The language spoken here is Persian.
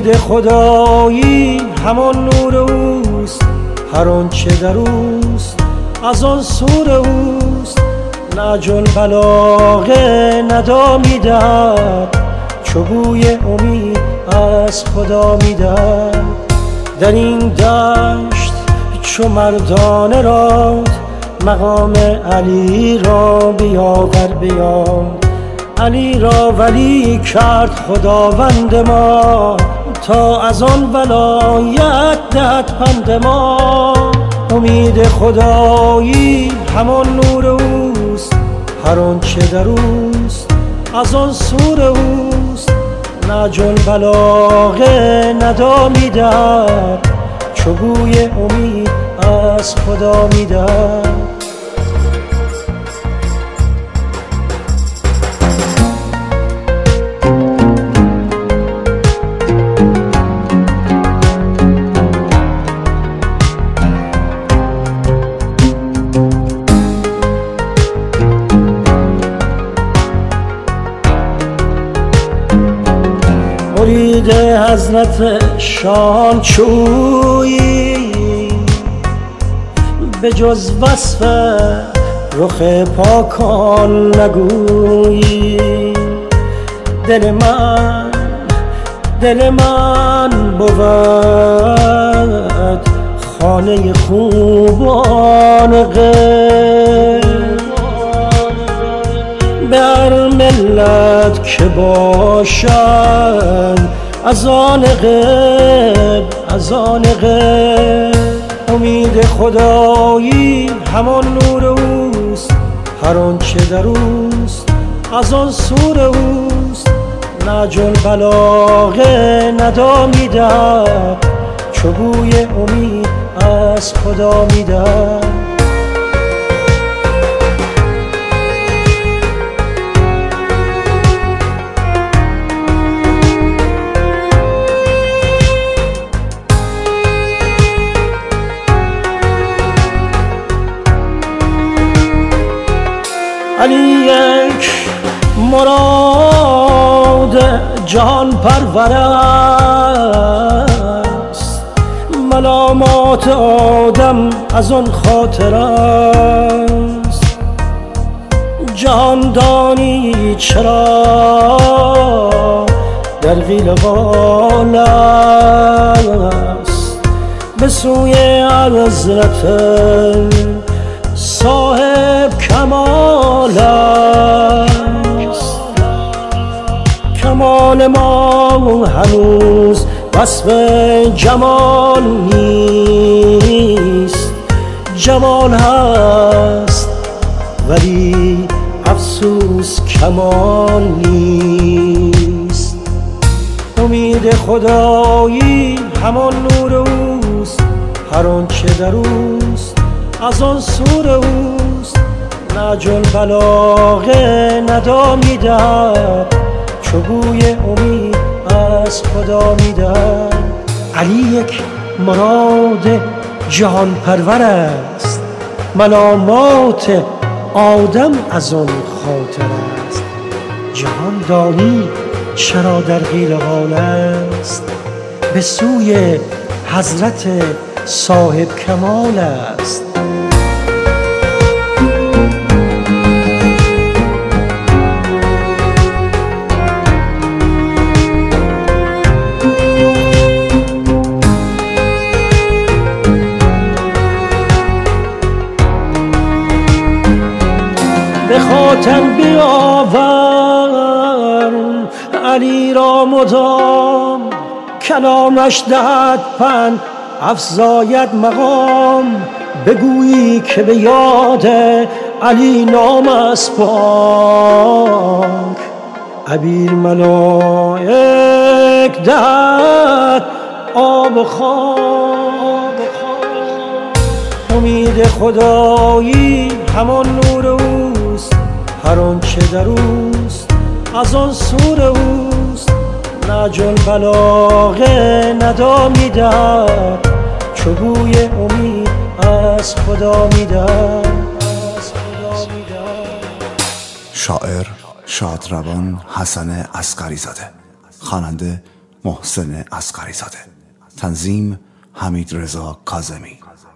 امید خدایی همان نور اوست، هر آنچه در اوست از آن سور اوست. نهج البلاغه ندا میدهد، چو بوی امید از خدا میدهد. در این دشت چو مردانه راد، مقام علی را بیاور بیاد. علی را ولی کرد خداوند ما، تا از آن ولایت دهد پند ما. امید خدایی همان نور اوست، هر آنچه در اوست از آن سور اوست. نهج البلاغه ندا میدهد، چو بوی امید از خدا میدهد. مرید حضرت شان چویی، به جز وصف رخ پاکان نگویی. دل من بود خانه خوبان غیب، به هر ملت که باشند از آن غیب، از آن غیب. امید خدایی همان نور اوست، هر آنچه در اوست از آن سور اوست. نهج البلاغه ندا میدهد، چو بوی امید از خدا میدهد. علی یک مراد جهان پرور است، ملامات آدم از آن خاطر است. جهان دانی چرا در قیل قال است، به سوی حضرت صاحب کمال است. کمال ما هنوز وصف جمال نیست، جمال هست ولی افسوس کمال نیست. امید خدایی همان نور اوست، هر آنچه در اوست از آن سور اوست. نهج البلاغه ندا میدهد، چو بوی امید از خدا میدهد. علی یک مراد جهان پرور است، ملامات آدم از آن خاطر است. جهان دانی چرا در قیل قال است، به سوی حضرت صاحب کمال است. به خاطر بیاور علی را مدام، کلامش دهد پند افزاید مقام. بگویی که به یاد علی نام است پاک، عبیر ملائک دهد آب و خاک. امید خدایی همان نور اوست، هر آنچه در اوست از آن سور اوست. نهج البلاغه ندا میدهد، چو بوی امید از خدا میدهد. شاعر شادروان حسن عسقری زاده، خواننده محسن اصغری زاده. تنظیم حمید رضا کاظمی.